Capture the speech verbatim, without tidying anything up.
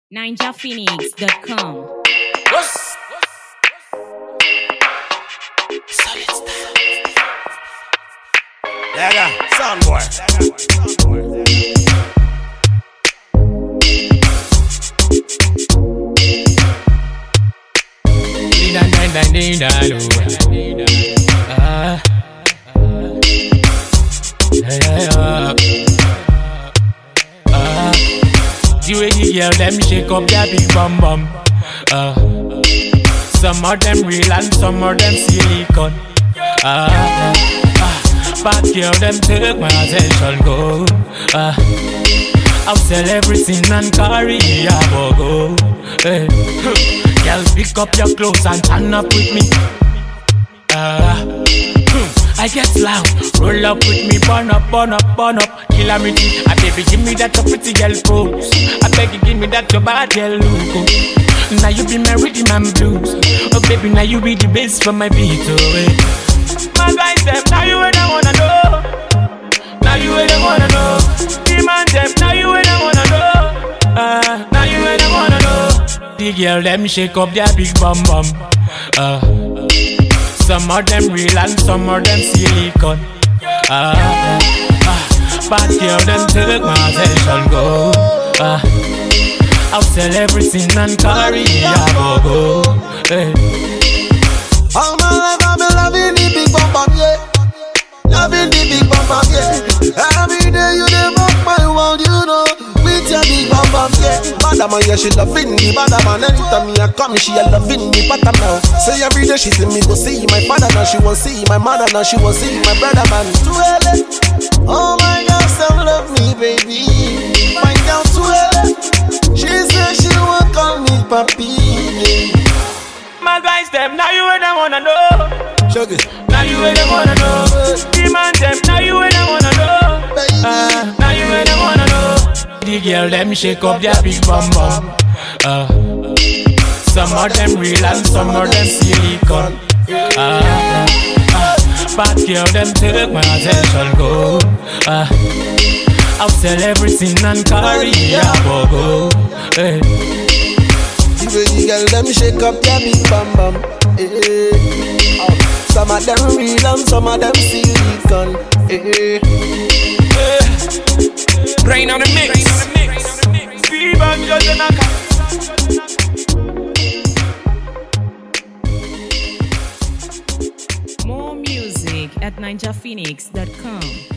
ninja phoenix dot com. What's solid style? Lega, sound boy. Ah, yeah, yeah, ah. The way the girl them shake up their big bum bum. Ah, some of them real and some of them silicone. Ah, ah. Bad girl them take my attention go. Ah, I'll sell everything and carry a go. Hey. Girl, pick up your clothes and turn up with me. Uh, I get loud, roll up with me, burn up, burn up, burn up, kill me tea. Ah, baby, give me that your pretty girl pose. I beg you, give me that your bad girl look. Now you be my rhythm and blues. Oh baby, now you be the bass for my beat. Oh, eh. My guys, them, now you ain't wanna know. Now you ain't wanna know. The man, them, now you ain't wanna know. Uh, now you ain't wanna know. The girl them shake up their big bum bum. Uh, some of them real and some of them silicone. Uh, uh, bad girl them take my attention go. Uh, I'll sell everything and carry a go go. Hey. All my life I've been loving the big bum bum, yeah. Loving the big bum bum, yeah. Every day you dey rock my world, you know. With your big bum bum, yeah. Bada man, yeah, she loving me. Bada man, anytime me I come, she a loving me. But now, say every day she see me go see my father. Now she want see my mother. Now she want see my brother, man. Too early. Oh my God, some love me, baby. Find out too early. She said she won't call me papi, yeah. My guys, them, now you ain't wanna know. Sugar. Now you ain't wanna know. The man, them, now you ain't wanna know. Uh, now you ain't wanna know. The girl, them shake up their big bum bum. Uh, some of them real and some of them silicone. Uh, uh, bad girl, them take my attention go. Uh, I'll sell everything and carry a go go. Hey. The way the girl them shake up their big bum bum, eh. Oh. Some of them real and some of them silicone, eh. Rain on the mix. Fever just in a More music at ninja phoenix dot com.